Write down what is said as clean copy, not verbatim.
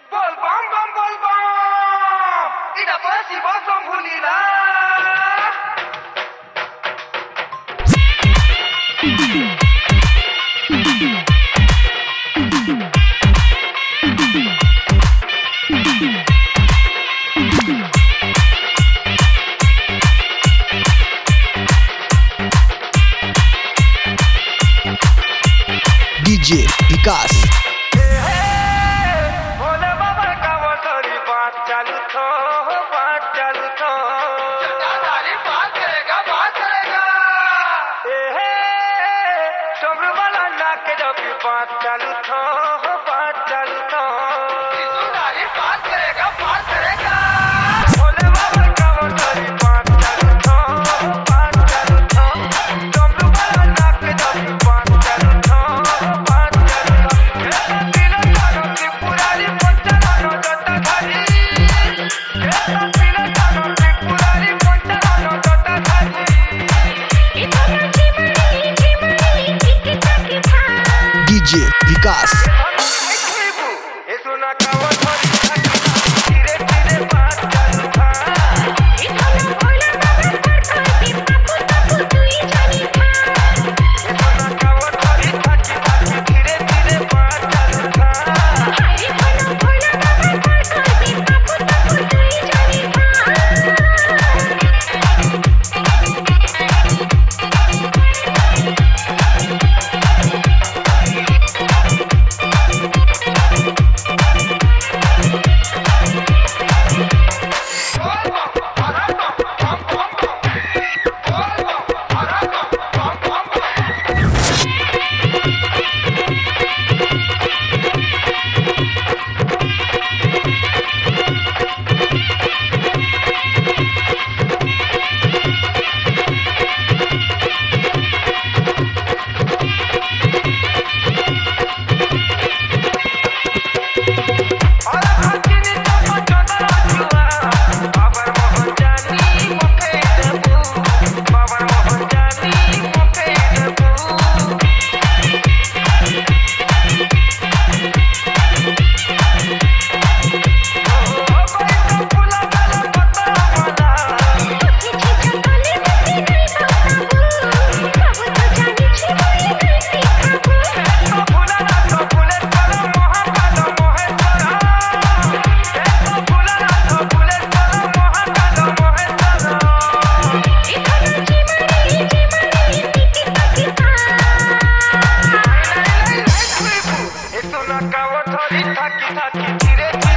Bol bam bam bol bam. Ida pasi bom hulila. DJ विकास भोले बाबा का वो थोड़ी बात चालू थो दादारी बात करेगा डमरू वाला नाक जब की बात चालू थो दादारी बात करेगा भोले बाबा का वो थोड़ी बात चालू थो डमरू वाला नाक जब की बात चालू थो DJ विकास थकी थकी धीरे